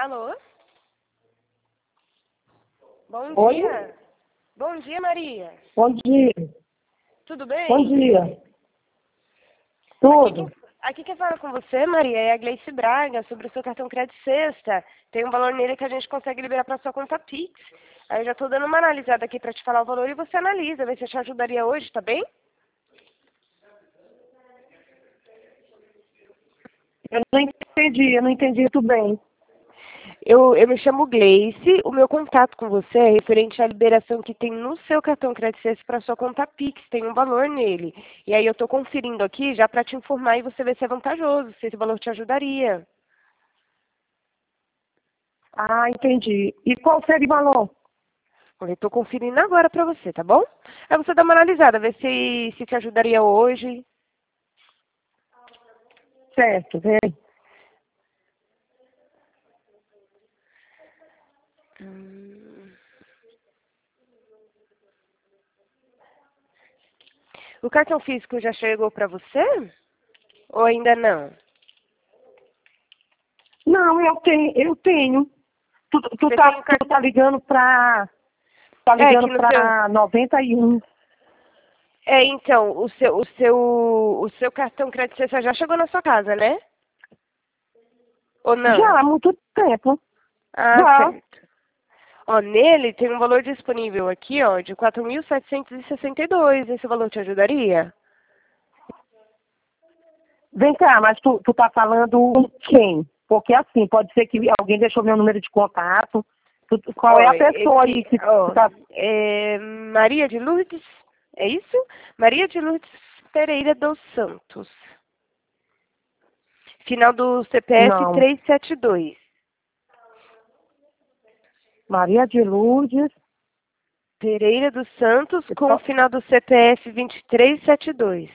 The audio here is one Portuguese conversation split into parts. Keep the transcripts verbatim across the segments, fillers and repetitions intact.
Alô? Bom Oi? dia. Bom dia, Maria. Bom dia. Tudo bem? Bom dia. Aqui Tudo. quem, aqui quem fala com você, Maria, é a Gleice Braga, sobre o seu cartão crédito sexta. Tem um valor nele que a gente consegue liberar para sua conta Pix. Aí eu já estou dando uma analisada aqui para te falar o valor e você analisa, ver se eu te ajudaria hoje, tá bem? Eu não entendi, eu não entendi muito bem. Eu, eu me chamo Gleice, o meu contato com você é referente à liberação que tem no seu cartão crédito sexta para sua conta Pix, tem um valor nele. E aí eu estou conferindo aqui já para te informar e você ver se é vantajoso, se esse valor te ajudaria. Ah, entendi. E qual seria o valor? Eu estou conferindo agora para você, tá bom? Aí você dá uma analisada, ver se, se te ajudaria hoje. Certo, vem. Hum. O cartão físico já chegou para você? Ou ainda não? Não, eu tenho, eu tenho. Tu, tu, Você tá, tem o tu cartão... tá ligando pra. Tá É, que ligando no seu... pra noventa e um. É, então, o seu, o seu, o seu cartão crédito Cessa já chegou na sua casa, né? Ou Já não? há muito tempo. Ah, Já. certo. Ó, nele tem um valor disponível aqui, ó, de quatro mil setecentos e sessenta e dois. Esse valor te ajudaria? Vem cá, mas tu, tu tá falando com quem? Porque assim, pode ser que alguém deixou meu número de contato. Tu- qual é Ó, a pessoa esse, aí que tu ó, tá. é Maria de Lourdes, é isso? Maria de Lourdes Pereira dos Santos. Final do C P F Não. trezentos e setenta e dois. Maria de Lourdes. Pereira dos Santos com o final do C P F vinte e três setenta e dois.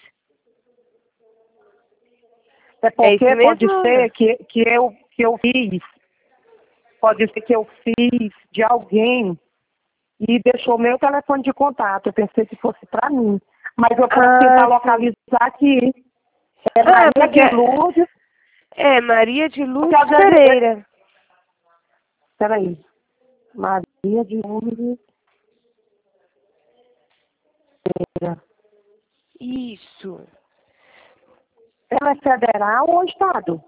É É isso porque pode mesmo ou ser não? que, que, eu, que eu fiz, pode ser que eu fiz de alguém e deixou meu telefone de contato. Eu pensei que fosse para mim. Mas eu posso tentar Ah, sim. localizar aqui. É Ah, Maria porque de Lourdes. é Maria de Porque Lourdes às vezes. é- Pereira. Peraí. Maria de Lourdes. Pereira. Isso. Ela é federal ou estado?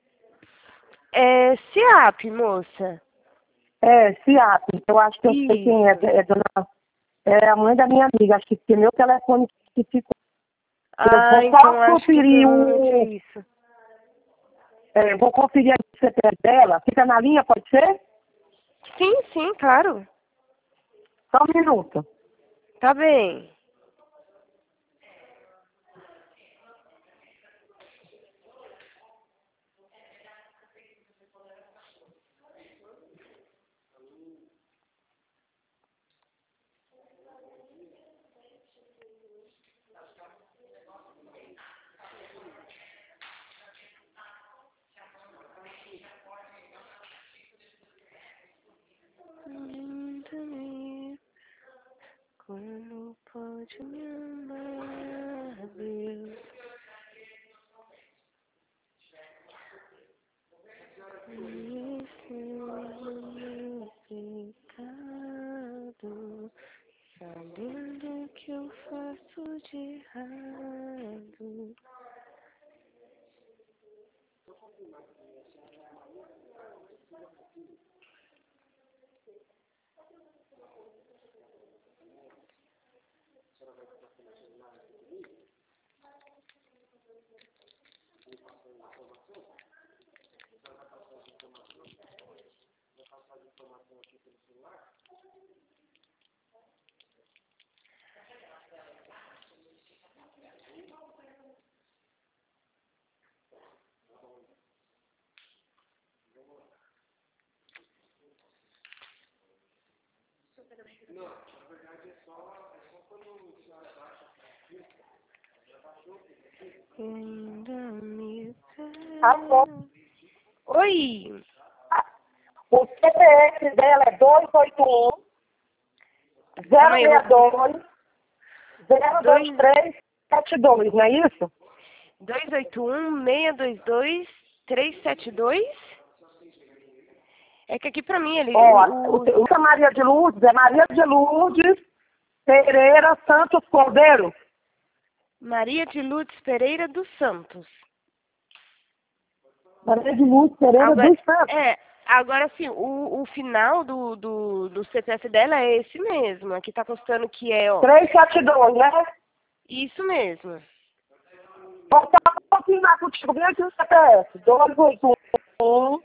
É SEAP, moça. É, CIAP. Eu acho que eu sei quem é. Isso. É, dona, é a mãe da minha amiga. Acho que tem meu telefone que ficou. Eu Ah, vou então só acho que conferir provavelmente é o. isso. É, vou conferir a C P F dela. Fica na linha, pode ser? Sim, sim, claro. Só um minuto. Tá bem. Quando pode me amar, Deus. Esse é meu pecado, sabendo que eu faço de errado. Ainda me Alô? pega. Oi! O C P F dela é dois oito um, Calma aí, eu zero seis vou. dois, zero dois Dois- três sete dois, não é isso? dois oito um, seis dois dois, três sete dois. É que aqui pra mim ele... Ó, o, o, o Maria de Lourdes é Maria de Lourdes Pereira Santos Cordeiro. Maria de Lourdes Pereira dos Santos. Maria de Lourdes Pereira Agora, dos Santos. é, agora sim, o, o final do, do, do C P F dela é esse mesmo. Aqui tá constando que é, ó. trezentos e setenta e dois, né? Isso mesmo. Vou só confirmar contigo, vem aqui o C P F. dois oito um,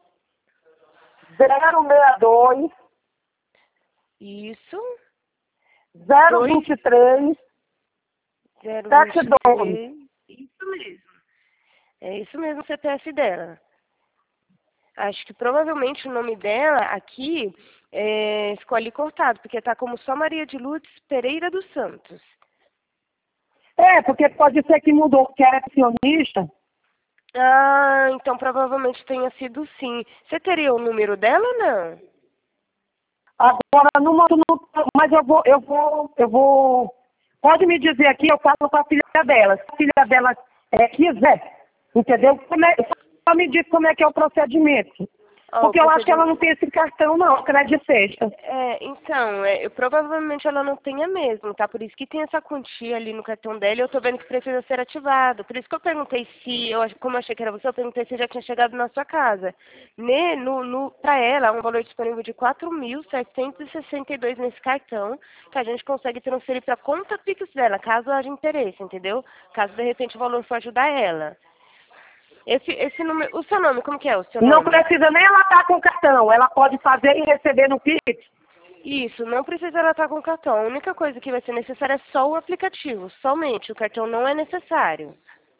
zero seis dois, Isso. zero vinte e três, sete dois. Isso mesmo. É isso mesmo o C P F dela. Acho que provavelmente o nome dela aqui é, ficou ali cortado, porque tá como só Maria de Lourdes Pereira dos Santos. É, porque pode ser que mudou, que era acionista. Ah, então provavelmente tenha sido sim. Você teria o número dela ou não? Agora, no, no, mas eu vou, eu vou, eu vou. Pode me dizer aqui, eu falo com a filha dela. Se a filha dela é, quiser, entendeu? Como é, só me diz como é que é o procedimento. Oh, Porque eu acho que ela não tem esse cartão, não, crédito sexta. É, então, é, eu, provavelmente ela não tenha mesmo, tá? Por isso que tem essa quantia ali no cartão dela e eu tô vendo que precisa ser ativado. Por isso que eu perguntei se, eu, como eu achei que era você, eu perguntei se já tinha chegado na sua casa. Ne, no, no, pra ela, um valor disponível de quatro mil setecentos e sessenta e dois nesse cartão, que a gente consegue transferir pra conta Pix dela, caso haja interesse, entendeu? Caso de repente o valor for ajudar ela. Esse, esse número, o seu nome, como que é o seu nome? Não precisa nem ela estar com o cartão, ela pode fazer e receber no Pix. Isso, não precisa ela estar com o cartão. A única coisa que vai ser necessária é só o aplicativo, somente. O cartão não é necessário.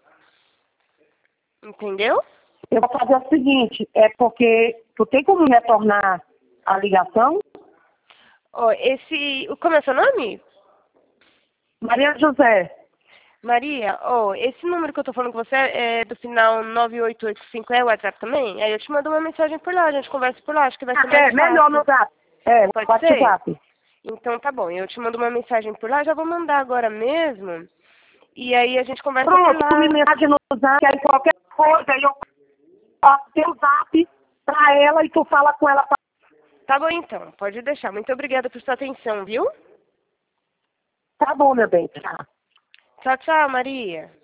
Entendeu? Eu vou fazer o seguinte, é porque tu tem como retornar a ligação? Ó, esse, como é seu nome? Maria José. Maria, ó, esse número que eu tô falando com você é do final nove oito oito cinco, é o WhatsApp também? Aí eu te mando uma mensagem por lá, a gente conversa por lá, acho que vai ser mais É, fácil. melhor no Zap. É, Pode WhatsApp. ser? Então tá bom, eu te mando uma mensagem por lá, já vou mandar agora mesmo. E aí a gente conversa por Pronto, lá. tu me mensagem no Zap, aí qualquer coisa, aí eu passo teu Zap pra ela e tu fala com ela. Pra... Tá bom então, pode deixar. Muito obrigada por sua atenção, viu? Tá bom, meu bem. Tá. Tchau, tchau, Maria.